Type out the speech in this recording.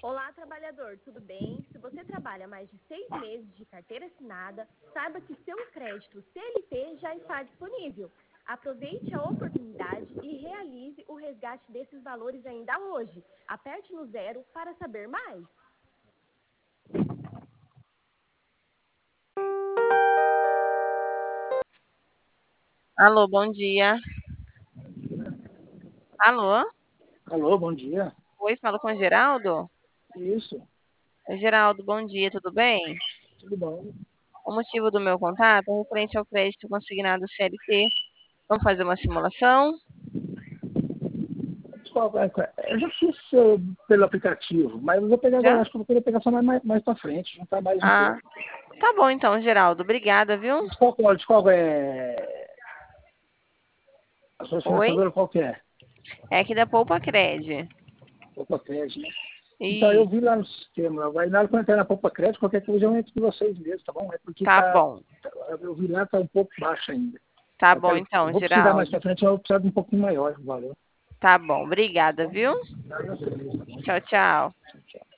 Olá, trabalhador, tudo bem? Se você trabalha mais de 6 meses de carteira assinada, saiba que seu crédito CLT já está disponível. Aproveite a oportunidade e realize o resgate desses valores ainda hoje. Aperte no 0 para saber mais. Alô, bom dia. Alô? Alô, bom dia. Oi, falo com o Geraldo? Isso, Geraldo, bom dia, tudo bem? tudo bom. O motivo do meu contato é referente ao crédito consignado CLT. Vamos fazer uma simulação? Eu já fiz pelo aplicativo, mas eu vou pegar agora, Já? acho que eu vou querer pegar só mais pra frente, juntar mais um Ah, pouco. tá bom então, Geraldo. Obrigada, viu? Qual é a sua Oi? financiadora, qual que é? É aqui da Poupa Cred. Poupa Crédito, né? Então, eu Isso, vi lá no sistema, vai na hora que eu entrar na Poupa Crédito, qualquer coisa eu entro com vocês mesmo, tá bom? É porque tá bom. eu vi lá, tá um pouco baixo ainda. Tá Eu bom eu então, vou precisar mais Geraldo. pra frente, eu vou precisar de um pouquinho maior o valor. Tá bom, obrigada, viu? Tá bom? Tchau, tchau. Tchau.